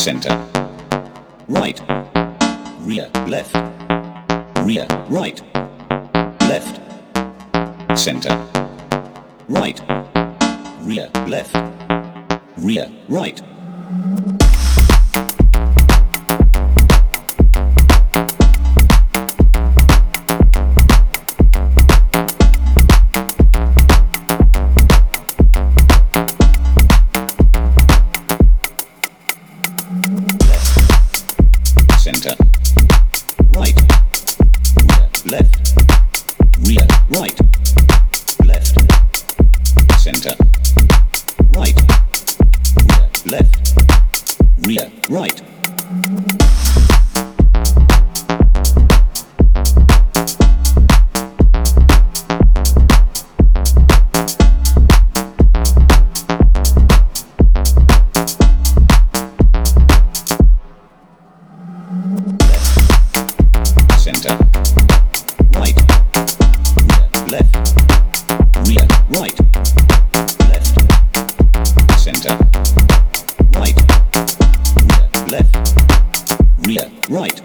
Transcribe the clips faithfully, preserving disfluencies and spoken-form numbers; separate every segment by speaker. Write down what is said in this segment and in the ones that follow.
Speaker 1: center, right, rear, left, rear, right, left, center, right, rear, left, rear, right. Center, right, rear, left, rear, right, left, center, right, rear, left, rear, right. Center, right, rear, left, rear, right, left, center, right, rear, left, rear, right.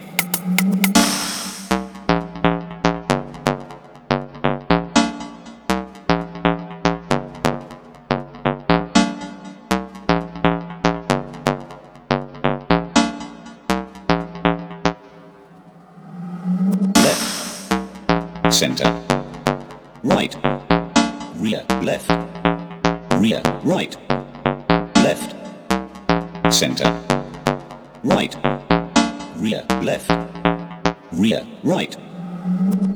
Speaker 1: Center, right, rear, left, rear, right, left, center, right, rear, left, rear, right.